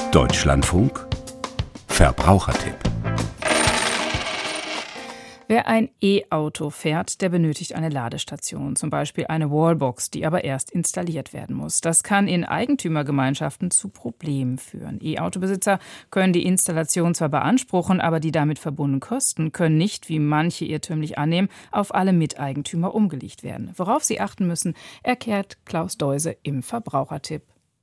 Deutschlandfunk Verbrauchertipp. Wer ein E-Auto fährt, der benötigt eine Ladestation, zum Beispiel eine Wallbox, die aber erst installiert werden muss. Das kann in Eigentümergemeinschaften zu Problemen führen. E-Autobesitzer können die Installation zwar beanspruchen, aber die damit verbundenen Kosten können nicht, wie manche irrtümlich annehmen, auf alle Miteigentümer umgelegt werden. Worauf sie achten müssen, erklärt Klaus Deuse im Verbrauchertipp.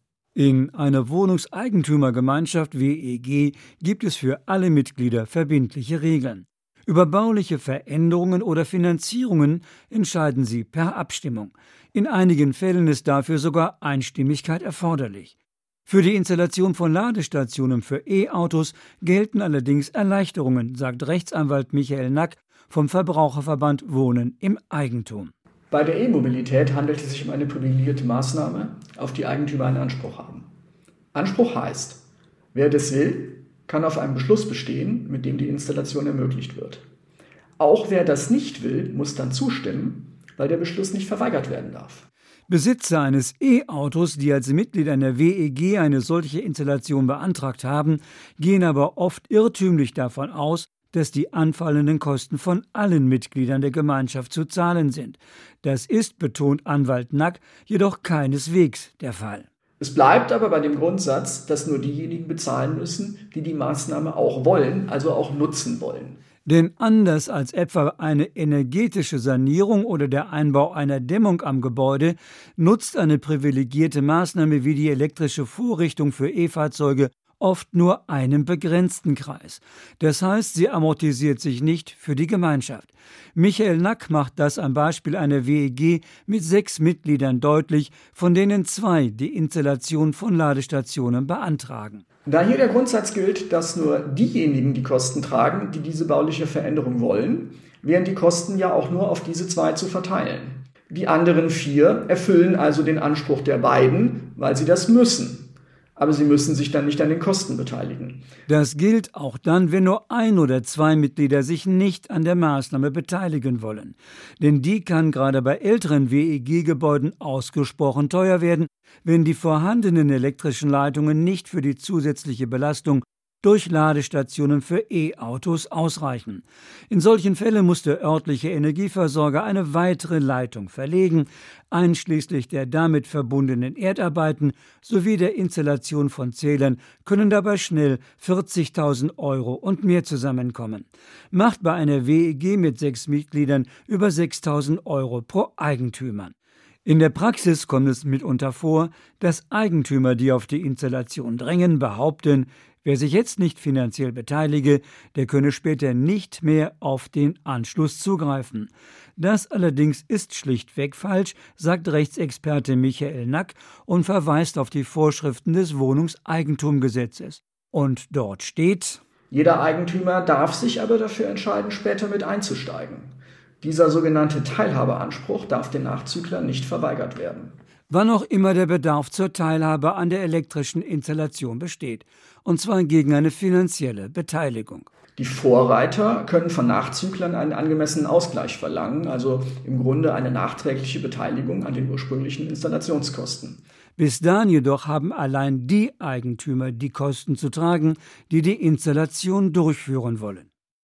In einer Wohnungseigentümergemeinschaft WEG gibt es für alle Mitglieder verbindliche Regeln. Über bauliche Veränderungen oder Finanzierungen entscheiden sie per Abstimmung. In einigen Fällen ist dafür sogar Einstimmigkeit erforderlich. Für die Installation von Ladestationen für E-Autos gelten allerdings Erleichterungen, sagt Rechtsanwalt Michael Nack vom Verbraucherverband Wohnen im Eigentum. Bei der E-Mobilität handelt es sich um eine privilegierte Maßnahme, auf die Eigentümer einen Anspruch haben. Anspruch heißt, wer das will, kann auf einen Beschluss bestehen, mit dem die Installation ermöglicht wird. Auch wer das nicht will, muss dann zustimmen, weil der Beschluss nicht verweigert werden darf. Besitzer eines E-Autos, die als Mitglied einer WEG eine solche Installation beantragt haben, gehen aber oft irrtümlich davon aus, dass die anfallenden Kosten von allen Mitgliedern der Gemeinschaft zu zahlen sind. Das ist, betont Anwalt Nack, jedoch keineswegs der Fall. Es bleibt aber bei dem Grundsatz, dass nur diejenigen bezahlen müssen, die die Maßnahme auch wollen, also auch nutzen wollen. Denn anders als etwa eine energetische Sanierung oder der Einbau einer Dämmung am Gebäude, nutzt eine privilegierte Maßnahme wie die elektrische Vorrichtung für E-Fahrzeuge oft nur einen begrenzten Kreis. Das heißt, sie amortisiert sich nicht für die Gemeinschaft. Michael Nack macht das am Beispiel einer WEG mit 6 Mitgliedern deutlich, von denen 2 die Installation von Ladestationen beantragen. Da hier der Grundsatz gilt, dass nur diejenigen die Kosten tragen, die diese bauliche Veränderung wollen, wären die Kosten ja auch nur auf diese 2 zu verteilen. Die anderen 4 erfüllen also den Anspruch der beiden, weil sie das müssen. Aber sie müssen sich dann nicht an den Kosten beteiligen. Das gilt auch dann, wenn nur 1 oder 2 Mitglieder sich nicht an der Maßnahme beteiligen wollen. Denn die kann gerade bei älteren WEG-Gebäuden ausgesprochen teuer werden, wenn die vorhandenen elektrischen Leitungen nicht für die zusätzliche Belastung durch Ladestationen für E-Autos ausreichen. In solchen Fällen muss der örtliche Energieversorger eine weitere Leitung verlegen, einschließlich der damit verbundenen Erdarbeiten sowie der Installation von Zählern können dabei schnell 40.000 € und mehr zusammenkommen. Macht bei einer WEG mit 6 Mitgliedern über 6.000 € pro Eigentümer. In der Praxis kommt es mitunter vor, dass Eigentümer, die auf die Installation drängen, behaupten, wer sich jetzt nicht finanziell beteilige, der könne später nicht mehr auf den Anschluss zugreifen. Das allerdings ist schlichtweg falsch, sagt Rechtsexperte Michael Nack und verweist auf die Vorschriften des Wohnungseigentumsgesetzes. Und dort steht: Jeder Eigentümer darf sich aber dafür entscheiden, später mit einzusteigen. Dieser sogenannte Teilhabeanspruch darf den Nachzüglern nicht verweigert werden. Wann auch immer der Bedarf zur Teilhabe an der elektrischen Installation besteht, und zwar gegen eine finanzielle Beteiligung. Die Vorreiter können von Nachzüglern einen angemessenen Ausgleich verlangen, also im Grunde eine nachträgliche Beteiligung an den ursprünglichen Installationskosten. Bis dahin jedoch haben allein die Eigentümer die Kosten zu tragen, die die Installation durchführen wollen.